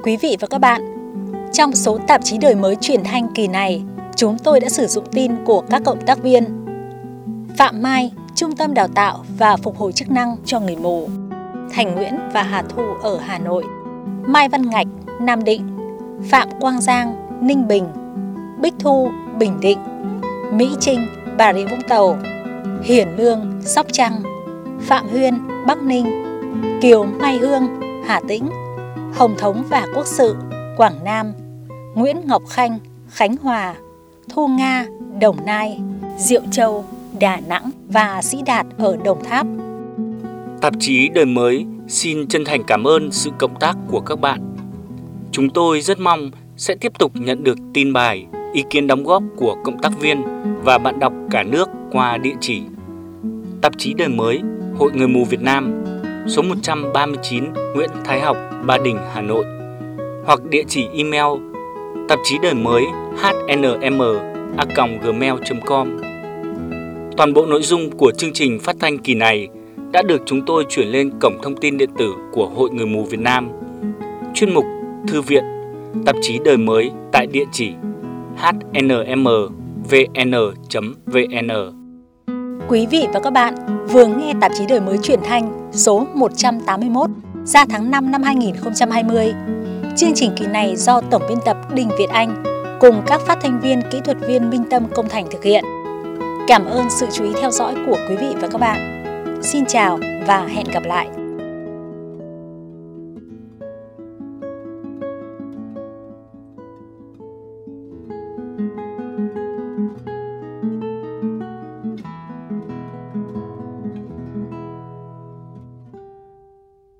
Quý vị và các bạn, trong số tạp chí Đời Mới truyền thanh kỳ này, chúng tôi đã sử dụng tin của các cộng tác viên Phạm Mai, Trung tâm Đào tạo và Phục hồi chức năng cho người mù, Thành Nguyễn và Hà Thu ở Hà Nội, Mai Văn Ngạch, Nam Định, Phạm Quang Giang, Ninh Bình, Bích Thu, Bình Định, Mỹ Trinh, Bà Rịa Vũng Tàu, Hiển Lương, Sóc Trăng, Phạm Huyên, Bắc Ninh, Kiều Mai Hương, Hà Tĩnh, Hồng Thống và Quốc Sự, Quảng Nam, Nguyễn Ngọc Khanh, Khánh Hòa, Thu Nga, Đồng Nai, Diệu Châu, Đà Nẵng và Sĩ Đạt ở Đồng Tháp. Tạp chí Đời Mới xin chân thành cảm ơn sự cộng tác của các bạn. Chúng tôi rất mong sẽ tiếp tục nhận được tin bài, ý kiến đóng góp của cộng tác viên và bạn đọc cả nước qua địa chỉ Tạp chí Đời Mới, Hội Người mù Việt Nam, số 139 Nguyễn Thái Học, Ba Đình, Hà Nội, hoặc địa chỉ email tạp chí đời mới hnm@gmail.com. Toàn bộ nội dung của chương trình phát thanh kỳ này đã được chúng tôi chuyển lên cổng thông tin điện tử của Hội Người mù Việt Nam, chuyên mục Thư viện, Tạp chí Đời Mới tại địa chỉ hnmvn.vn. Quý vị và các bạn vừa nghe tạp chí Đời Mới truyền thanh số 181 ra tháng 5 năm 2020. Chương trình kỳ này do Tổng biên tập Đinh Việt Anh cùng các phát thanh viên, kỹ thuật viên Minh Tâm, Công Thành thực hiện. Cảm ơn sự chú ý theo dõi của quý vị và các bạn. Xin chào và hẹn gặp lại.